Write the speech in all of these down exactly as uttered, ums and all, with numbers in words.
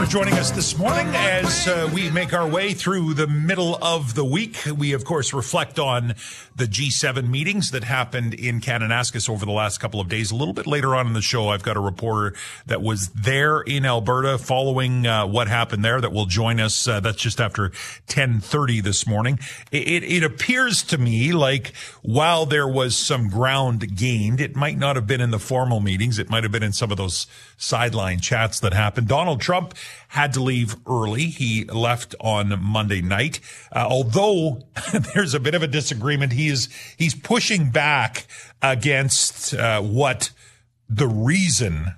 joining us this morning as uh, we make our way through the middle of the week. We, of course, reflect on the G seven meetings that happened in Kananaskis over the last couple of days. A little bit later on in the show, I've got a reporter that was there in Alberta following uh, what happened there that will join us. Uh, that's just after ten thirty this morning. It, it, it appears to me like while there was some ground gained, it might not have been in the formal meetings. It might have been in some of those sideline chats that happened. Donald Trump had to leave early. He left on Monday night. Uh, although there's a bit of a disagreement, he is, he's pushing back against uh, what the reason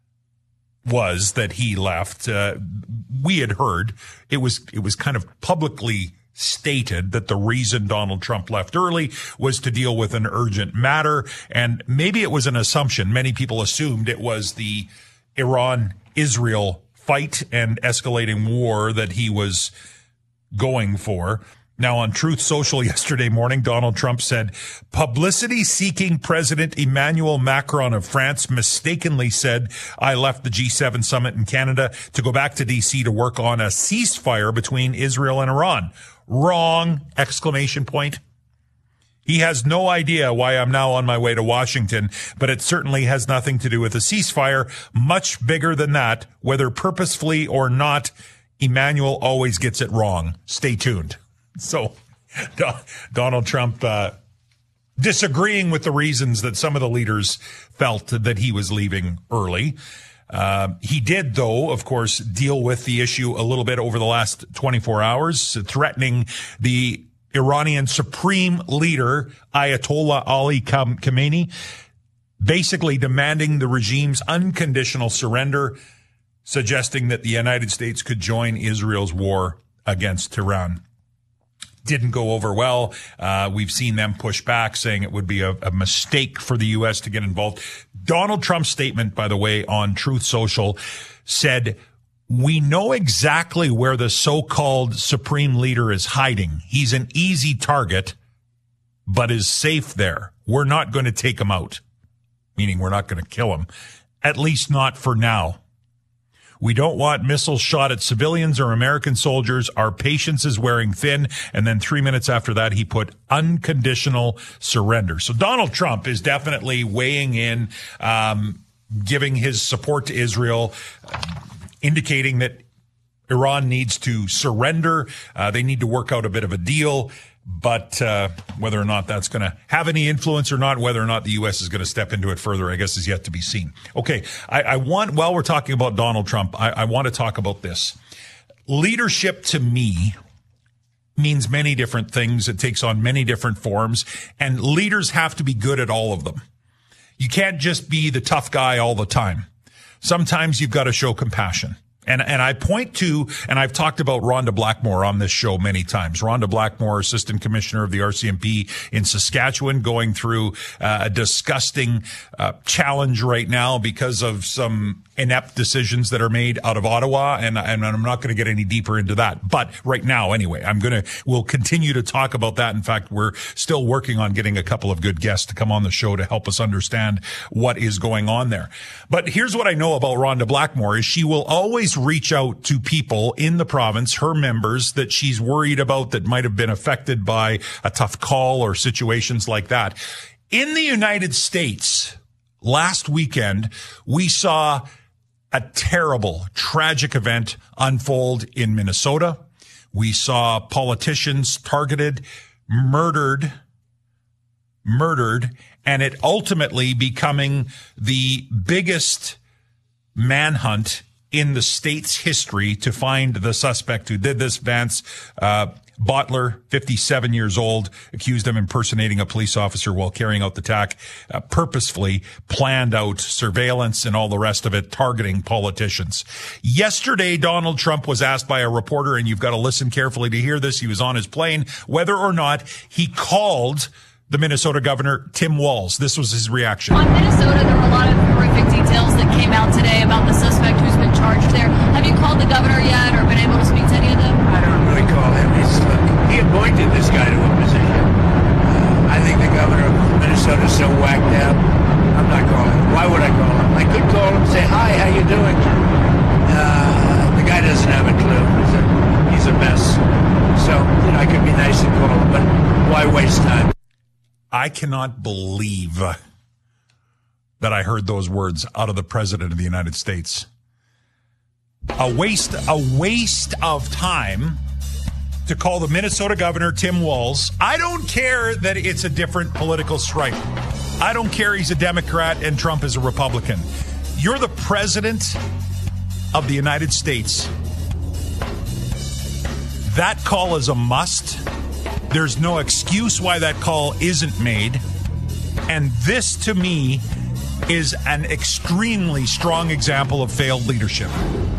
was that he left. Uh, we had heard it was, it was kind of publicly stated that the reason Donald Trump left early was to deal with an urgent matter. And maybe it was an assumption. Many people assumed it was the Iran-Israel fight and escalating war that he was going for. Now, on Truth Social yesterday morning, Donald Trump said, publicity-seeking President Emmanuel Macron of France mistakenly said, I left the G seven summit in Canada to go back to D C to work on a ceasefire between Israel and Iran. Wrong! Exclamation point. He has no idea why I'm now on my way to Washington, but it certainly has nothing to do with a ceasefire. Much bigger than that, whether purposefully or not, Emmanuel always gets it wrong. Stay tuned. So, Do- Donald Trump uh, disagreeing with the reasons that some of the leaders felt that he was leaving early. Uh, he did, though, of course, deal with the issue a little bit over the last twenty-four hours, threatening the Iranian supreme leader, Ayatollah Ali Khamenei, basically demanding the regime's unconditional surrender, suggesting that the United States could join Israel's war against Tehran. Didn't go over well. Uh, we've seen them push back, saying it would be a, a mistake for the U S to get involved. Donald Trump's statement, by the way, on Truth Social said, we know exactly where the so-called supreme leader is hiding. He's an easy target, but is safe there. We're not going to take him out, meaning we're not going to kill him, at least not for now. We don't want missiles shot at civilians or American soldiers. Our patience is wearing thin. And then three minutes after that, he put unconditional surrender. So Donald Trump is definitely weighing in, um, giving his support to Israel, indicating that Iran needs to surrender. Uh, they need to work out a bit of a deal. But uh, whether or not that's going to have any influence or not, whether or not the U S is going to step into it further, I guess is yet to be seen. Okay, I, I want, while we're talking about Donald Trump, I, I want to talk about this. Leadership to me means many different things. It takes on many different forms, and leaders have to be good at all of them. You can't just be the tough guy all the time. Sometimes you've got to show compassion. And, and I point to, and I've talked about Rhonda Blackmore on this show many times. Rhonda Blackmore, Assistant Commissioner of the R C M P in Saskatchewan, going through uh, a disgusting uh, challenge right now because of some inept decisions that are made out of Ottawa. And, and I'm not going to get any deeper into that. But right now, anyway, I'm going to, we'll continue to talk about that. In fact, we're still working on getting a couple of good guests to come on the show to help us understand what is going on there. But here's what I know about Rhonda Blackmore is she will always reach out to people in the province, her members that she's worried about that might have been affected by a tough call or situations like that. In the United States, last weekend, we saw a terrible, tragic event unfold in Minnesota. We saw politicians targeted, murdered, murdered, and it ultimately becoming the biggest manhunt in the state's history to find the suspect who did this. Vance uh Bottler, fifty-seven years old, accused of impersonating a police officer while carrying out the attack, uh, purposefully planned out surveillance and all the rest of it, targeting politicians. Yesterday, Donald Trump was asked by a reporter, and you've got to listen carefully to hear this, he was on his plane, whether or not he called the Minnesota governor, Tim Walz. This was his reaction. On Minnesota, there were a lot of horrific details that came out today about the suspect who's been charged there. Have you called the governor yet or been able to speak to any of them? I don't really call him. He's, he appointed this guy to a position. Uh, I think the governor of Minnesota is so whacked out. I'm not calling him. Why would I call him? I could call him and say, hi, how you doing? Uh, the guy why waste time? I cannot believe that I heard those words out of the President of the United States. A waste, a waste of time to call the Minnesota governor, Tim Walz. I don't care that it's a different political stripe. I don't care he's a Democrat and Trump is a Republican. You're the President of the United States. That call is a must. There's no excuse why that call isn't made. And this, to me, is an extremely strong example of failed leadership.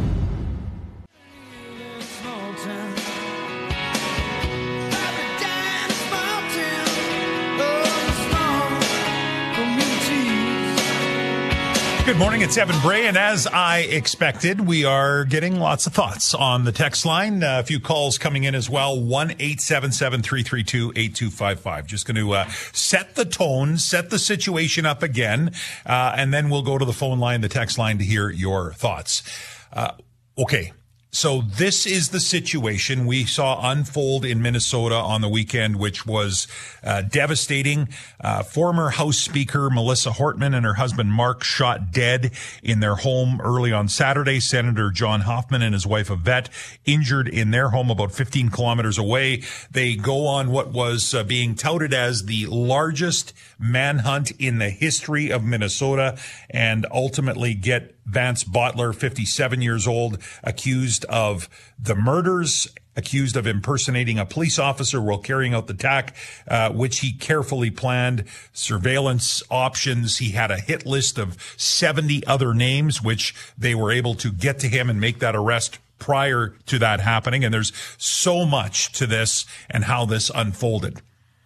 Good morning, it's Evan Bray, and as I expected, we are getting lots of thoughts on the text line. Uh, a few calls coming in as well, one eight seven seven, three three two, eight two five five. Just going to uh, set the tone, set the situation up again, uh, and then we'll go to the phone line, the text line, to hear your thoughts. Uh, okay. So this is the situation we saw unfold in Minnesota on the weekend, which was uh, devastating. Uh, former House Speaker Melissa Hortman and her husband Mark shot dead in their home early on Saturday. Senator John Hoffman and his wife Yvette injured in their home about fifteen kilometers away. They go on what was uh, being touted as the largest manhunt in the history of Minnesota and ultimately get Vance Bottler, fifty-seven years old, accused of the murders, accused of impersonating a police officer while carrying out the attack, uh, which he carefully planned. Surveillance options. He had a hit list of seventy other names, which they were able to get to him and make that arrest prior to that happening. And there's so much to this and how this unfolded.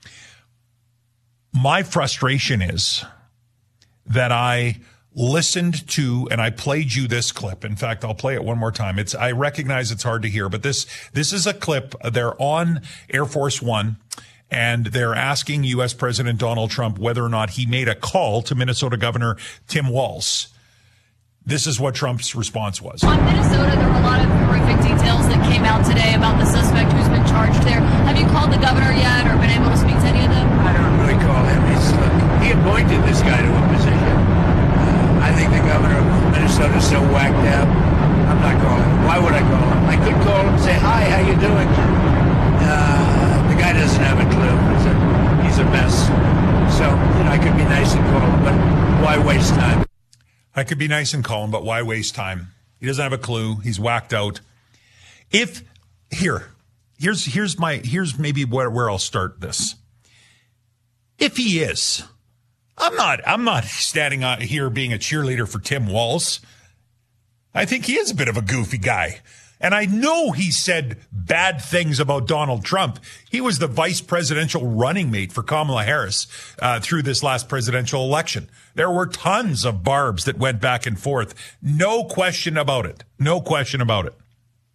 My frustration is that I listened to, and I played you this clip. In fact, I'll play it one more time. It's, I recognize it's hard to hear, but this, this is a clip. They're on Air Force One, and they're asking U S President Donald Trump whether or not he made a call to Minnesota Governor Tim Walz. This is what Trump's response was. On Minnesota, there were a lot of horrific details that came out today about the suspect who's been charged there. Have you called the governor yet or been able to speak to any of them? I don't really call him. He's, look, he appointed this guy to a position. I think the governor of Minnesota is so whacked out. I'm not calling him. Why would I call him? I could call him and say, hi, how you doing? Uh, the guy doesn't have a clue. He's a, he's a mess. So, you know, I could be nice and call him, but why waste time? I could be nice and call him, but why waste time? He doesn't have a clue. He's whacked out. If, here, here's, here's my, here's maybe where, where I'll start this. If he is, I'm not, I'm not standing out here being a cheerleader for Tim Walz. I think he is a bit of a goofy guy. And I know he said bad things about Donald Trump. He was the vice presidential running mate for Kamala Harris uh, through this last presidential election. There were tons of barbs that went back and forth. No question about it. No question about it.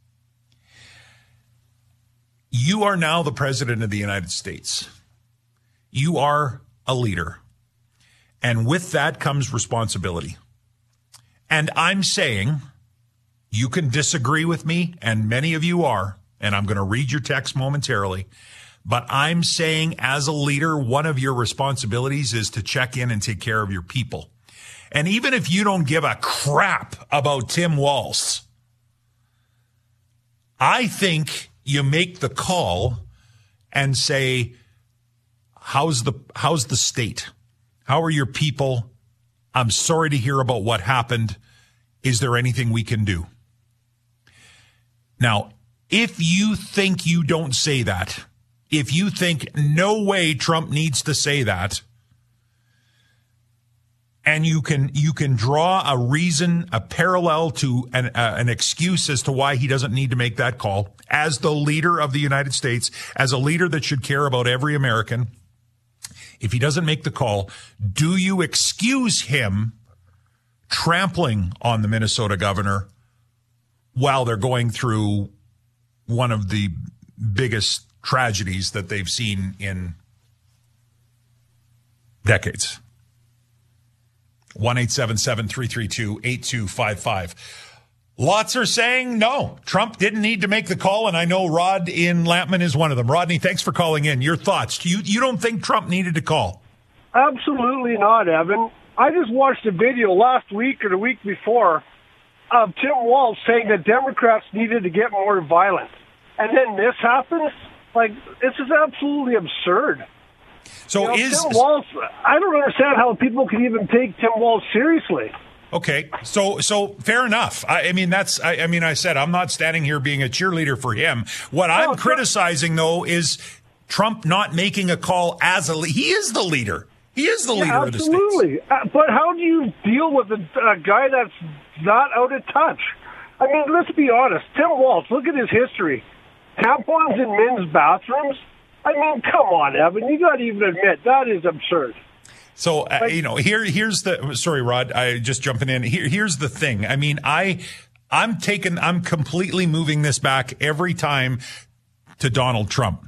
You are now the president of the United States. You are a leader. And with that comes responsibility. And I'm saying, you can disagree with me, and many of you are, and I'm going to read your text momentarily, but I'm saying as a leader, one of your responsibilities is to check in and take care of your people. And even if you don't give a crap about Tim Walz, I think you make the call and say, how's the, how's the state? How are your people? I'm sorry to hear about what happened. Is there anything we can do? Now, if you think you don't say that, if you think no way Trump needs to say that, and you can you can draw a reason, a parallel to an, uh, an excuse as to why he doesn't need to make that call, as the leader of the United States, as a leader that should care about every American, if he doesn't make the call, do you excuse him trampling on the Minnesota governor while they're going through one of the biggest tragedies that they've seen in decades? one eight seven seven, three three two, eight two five five. Lots are saying no, Trump didn't need to make the call, and I know Rod in Lampman is one of them. Rodney, thanks for calling in. Your thoughts? You you don't think Trump needed to call? Absolutely not, Evan. I just watched a video last week or the week before of Tim Walz saying that Democrats needed to get more violent. And then this happens? Like, this is absolutely absurd. So you know, is Tim Walz, I don't understand how people can even take Tim Walz seriously. Okay, so so fair enough. I, I mean, that's. I, I mean, I said I'm not standing here being a cheerleader for him. What no, I'm criticizing, though, is Trump not making a call as a. He is the leader. He is the yeah, leader of the states. Absolutely. Uh, but how do you deal with a, a guy that's not out of touch? I mean, let's be honest. Tim Walz, look at his history. Tampons in men's bathrooms. I mean, come on, Evan. You got to even admit that is absurd. So, uh, you know, here, here's the, sorry, Rod, I just jumping in. Here, here's the thing. I mean, I, I'm taking, I'm completely moving this back every time to Donald Trump.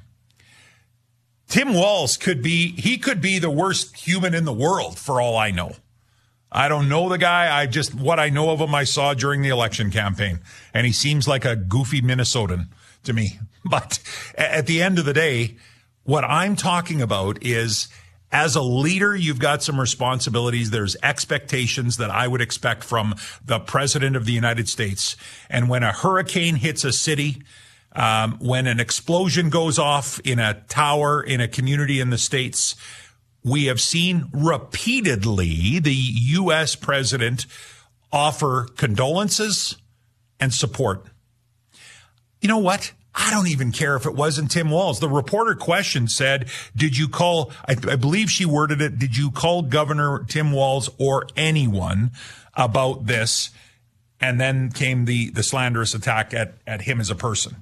Tim Walz could be, he could be the worst human in the world for all I know. I don't know the guy. I just, what I know of him, I saw during the election campaign, and he seems like a goofy Minnesotan to me. But at the end of the day, what I'm talking about is, as a leader, you've got some responsibilities. There's expectations that I would expect from the president of the United States. And when a hurricane hits a city, um, when an explosion goes off in a tower in a community in the States, we have seen repeatedly the U S president offer condolences and support. You know what? I don't even care if it wasn't Tim Walz. The reporter question said, did you call, I, I believe she worded it, did you call Governor Tim Walz or anyone about this? And then came the, the slanderous attack at, at him as a person.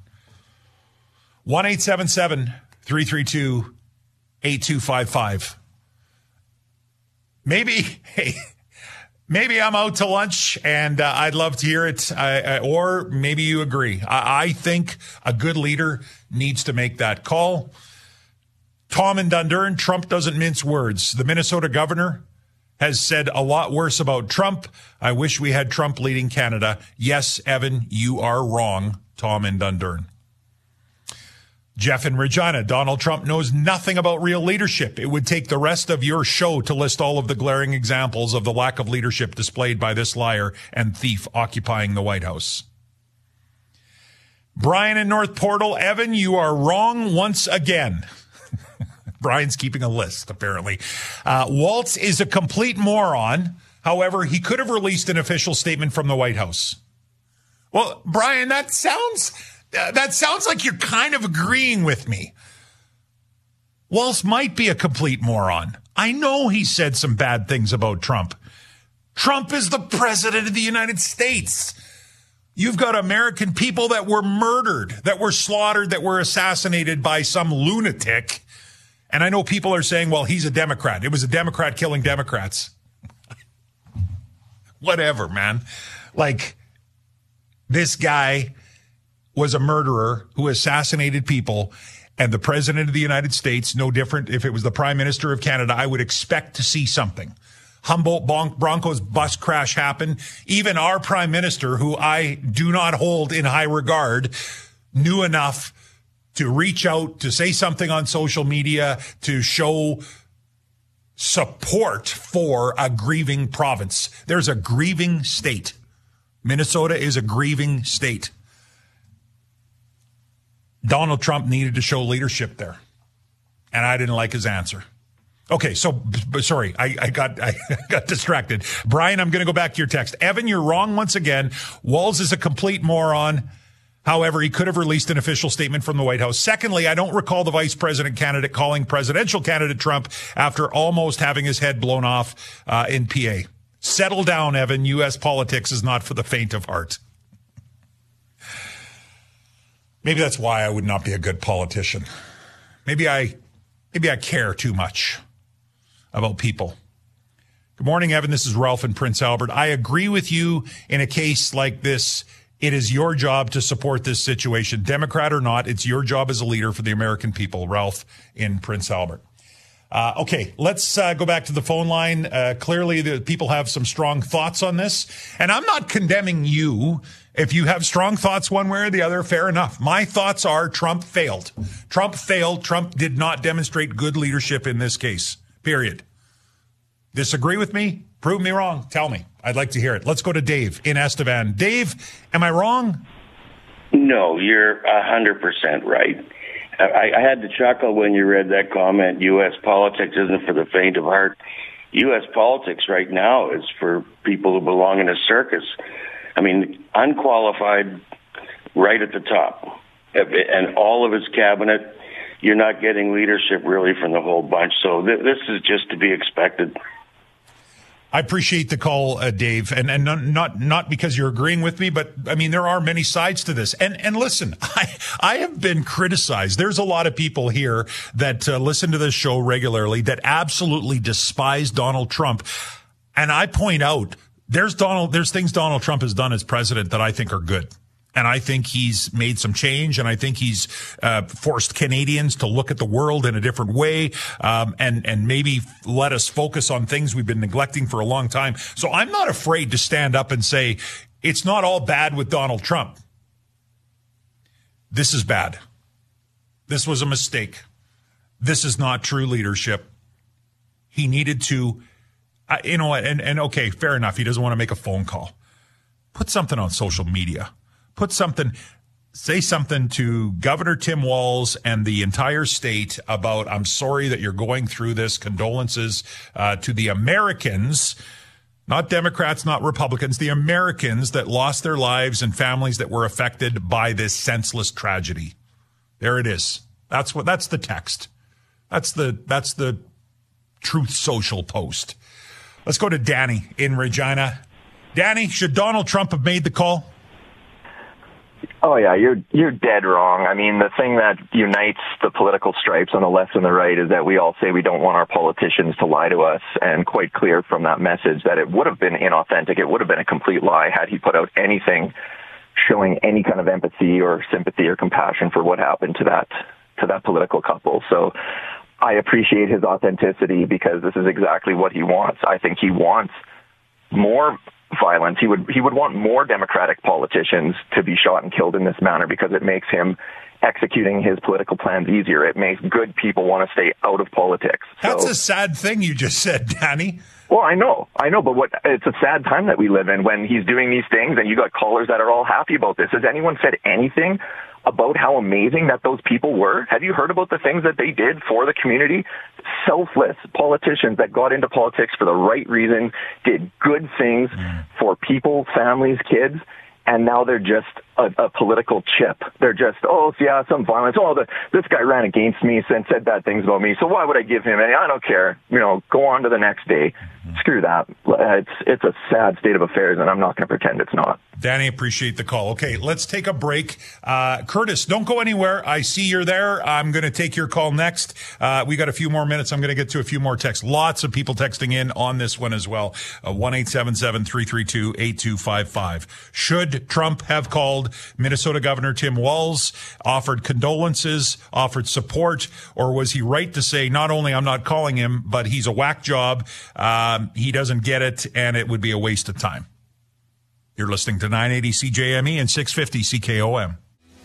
one eight seven seven, three three two, eight two five five. Maybe, hey, maybe I'm out to lunch, and uh, I'd love to hear it. I, I, or maybe you agree. I, I think a good leader needs to make that call. Tom in Dundurn, Trump doesn't mince words. The Minnesota governor has said a lot worse about Trump. I wish we had Trump leading Canada. Yes, Evan, you are wrong. Tom in Dundurn. Jeff in Regina, Donald Trump knows nothing about real leadership. It would take the rest of your show to list all of the glaring examples of the lack of leadership displayed by this liar and thief occupying the White House. Brian in North Portal, Evan, you are wrong once again. Brian's keeping a list, apparently. Uh, Walz is a complete moron. However, he could have released an official statement from the White House. Well, Brian, that sounds... Uh, that sounds like you're kind of agreeing with me. Walz might be a complete moron. I know he said some bad things about Trump. Trump is the president of the United States. You've got American people that were murdered, that were slaughtered, that were assassinated by some lunatic. And I know people are saying, well, he's a Democrat. It was a Democrat killing Democrats. Whatever, man. Like, this guy was a murderer who assassinated people, and the president of the United States, no different if it was the prime minister of Canada, I would expect to see something. Humboldt Broncos bus crash happened. Even our prime minister, who I do not hold in high regard, knew enough to reach out, to say something on social media, to show support for a grieving province. There's a grieving state. Minnesota is a grieving state. Donald Trump needed to show leadership there, and I didn't like his answer. Okay, so sorry, I, I got I got distracted. Brian, I'm going to go back to your text. Evan, you're wrong once again. Walz is a complete moron. However, he could have released an official statement from the White House. Secondly, I don't recall the vice president candidate calling presidential candidate Trump after almost having his head blown off uh, in P A. Settle down, Evan. U S politics is not for the faint of heart. Maybe that's why I would not be a good politician. Maybe I, maybe I care too much about people. Good morning, Evan. This is Ralph in Prince Albert. I agree with you in a case like this. It is your job to support this situation. Democrat or not, it's your job as a leader for the American people. Ralph in Prince Albert. Uh, okay, let's uh, go back to the phone line. Uh, clearly, the people have some strong thoughts on this. And I'm not condemning you. If you have strong thoughts one way or the other, fair enough. My thoughts are Trump failed. Trump failed. Trump did not demonstrate good leadership in this case, period. Disagree with me? Prove me wrong. Tell me. I'd like to hear it. Let's go to Dave in Estevan. Dave, am I wrong? No, you're one hundred percent right. I, I had to chuckle when you read that comment, U S politics isn't for the faint of heart. U S politics right now is for people who belong in a circus. I mean, unqualified right at the top. And all of his cabinet, you're not getting leadership really from the whole bunch. So th- this is just to be expected. I appreciate the call, uh, Dave, and and not not because you're agreeing with me, but I mean there are many sides to this. And and listen, I I have been criticized. There's a lot of people here that uh, listen to this show regularly that absolutely despise Donald Trump, and I point out there's Donald there's things Donald Trump has done as president that I think are good. And I think he's made some change, and I think he's uh, forced Canadians to look at the world in a different way, um, and and maybe let us focus on things we've been neglecting for a long time. So I'm not afraid to stand up and say it's not all bad with Donald Trump. This is bad. This was a mistake. This is not true leadership. He needed to, uh, you know, and and okay, fair enough. He doesn't want to make a phone call. Put something on social media. Put something, say something to Governor Tim Walz and the entire state about, I'm sorry that you're going through this. Condolences uh, to the Americans, not Democrats, not Republicans, the Americans that lost their lives and families that were affected by this senseless tragedy. There it is. That's what, that's the text. That's the, that's the Truth Social post. Let's go to Danny in Regina. Danny, should Donald Trump have made the call? Oh, yeah, you're you're dead wrong. I mean, the thing that unites the political stripes on the left and the right is that we all say we don't want our politicians to lie to us, and quite clear from that message that it would have been inauthentic. It would have been a complete lie had he put out anything showing any kind of empathy or sympathy or compassion for what happened to that to that political couple. So I appreciate his authenticity because this is exactly what he wants. I think he wants more violence. He would he would want more Democratic politicians to be shot and killed in this manner because it makes him executing his political plans easier. It makes good people want to stay out of politics. That's so, a sad thing you just said, Danny. Well, I know, I know, but what it's a sad time that we live in when he's doing these things and you got callers that are all happy about this. Has anyone said anything about how amazing that those people were? Have you heard about the things that they did for the community? Selfless politicians that got into politics for the right reason, did good things mm. for people, families, kids, and now they're just a, a political chip. They're just, oh, yeah, some violence. Oh, the, this guy ran against me and said bad things about me, so why would I give him any? I don't care. You know, go on to the next day. Mm-hmm. Screw that. It's, it's a sad state of affairs, and I'm not going to pretend it's not. Danny, appreciate the call. Okay, let's take a break. Uh, Curtis, don't go anywhere. I see you're there. I'm going to take your call next. Uh, we got a few more minutes. I'm going to get to a few more texts. Lots of people texting in on this one as well. Uh, one eight seven seven, three three two, eight two five five. Should Trump have called Minnesota Governor Tim Walz, offered condolences, offered support, or was he right to say, not only I'm not calling him, but he's a whack job, um, he doesn't get it, and it would be a waste of time? You're listening to nine eighty C J M E and six fifty C K O M.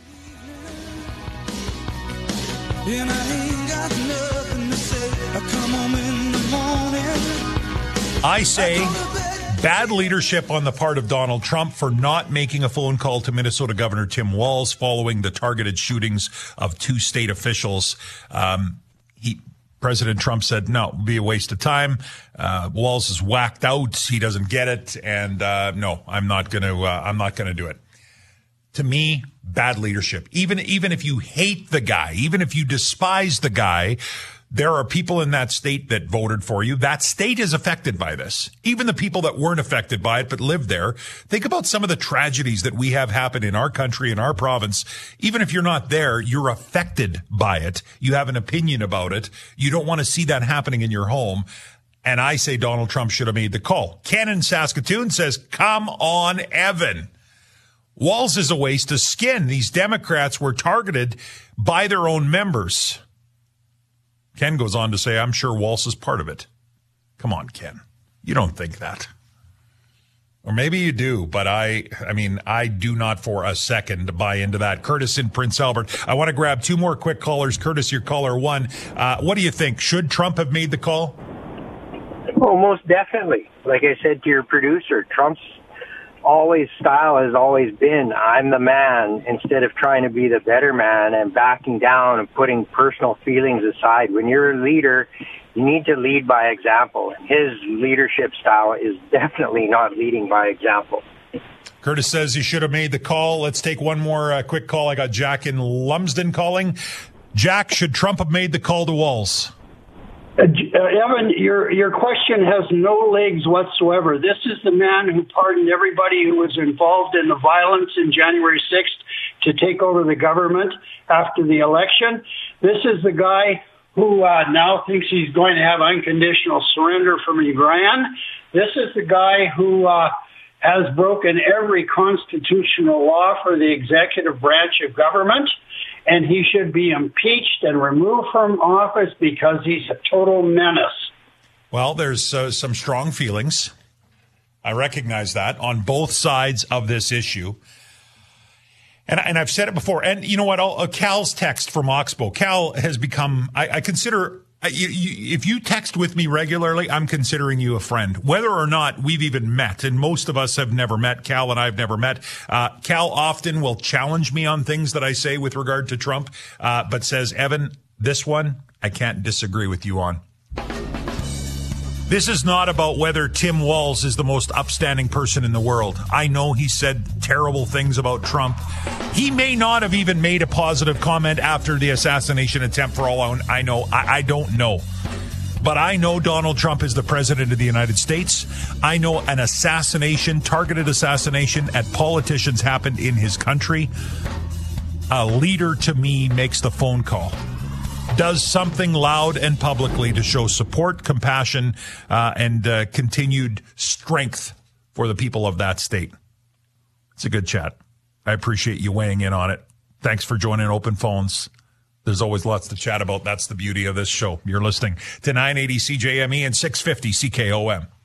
And I ain't got nothing to say. I come home in the morning. I say bad leadership on the part of Donald Trump for not making a phone call to Minnesota Governor Tim Walz following the targeted shootings of two state officials. Um, he President Trump said, no, it'll be a waste of time. Uh, Walz is whacked out. He doesn't get it. And, uh, no, I'm not going to, uh, I'm not going to do it. To me, bad leadership. Even, even if you hate the guy, even if you despise the guy, there are people in that state that voted for you. That state is affected by this. Even the people that weren't affected by it but lived there. Think about some of the tragedies that we have happen in our country, in our province. Even if you're not there, you're affected by it. You have an opinion about it. You don't want to see that happening in your home. And I say Donald Trump should have made the call. Ken in Saskatoon says, come on, Evan. Walz is a waste of skin. These Democrats were targeted by their own members. Ken goes on to say, I'm sure Walz is part of it. Come on, Ken. You don't think that. Or maybe you do, but I, I mean, I do not for a second buy into that. Curtis in Prince Albert. I want to grab two more quick callers. Curtis, your caller one. Uh, what do you think? Should Trump have made the call? Oh, most definitely. Like I said to your producer, Trump's always style has always been, I'm the man, instead of trying to be the better man and backing down and putting personal feelings aside. When you're a leader, you need to lead by example. And his leadership style is definitely not leading by example. Curtis says he should have made the call. Let's take one more uh, quick call. I got Jack in Lumsden calling. Jack, should Trump have made the call to Walz? Uh, Evan, your your question has no legs whatsoever. This is the man who pardoned everybody who was involved in the violence in January sixth to take over the government after the election. This is the guy who uh, now thinks he's going to have unconditional surrender from Iran. This is the guy who uh, has broken every constitutional law for the executive branch of government. And he should be impeached and removed from office because he's a total menace. Well, there's uh, some strong feelings. I recognize that on both sides of this issue. And, and I've said it before. And you know what? I'll, uh, Cal's text from Oxbow. Cal has become, I, I consider, uh, you, you, if you text with me regularly, I'm considering you a friend. Whether or not we've even met, and most of us have never met. Cal and I have never met. Uh, Cal often will challenge me on things that I say with regard to Trump, uh, but says, Evan, this one, I can't disagree with you on. This is not about whether Tim Walz is the most upstanding person in the world. I know he said terrible things about Trump. He may not have even made a positive comment after the assassination attempt, for all I know. I, I don't know. But I know Donald Trump is the president of the United States. I know an assassination, targeted assassination at politicians happened in his country. A leader, to me, makes the phone call. Does something loud and publicly to show support, compassion, uh, and uh, continued strength for the people of that state. It's a good chat. I appreciate you weighing in on it. Thanks for joining Open Phones. There's always lots to chat about. That's the beauty of this show. You're listening to nine eighty C J M E and six fifty C K O M.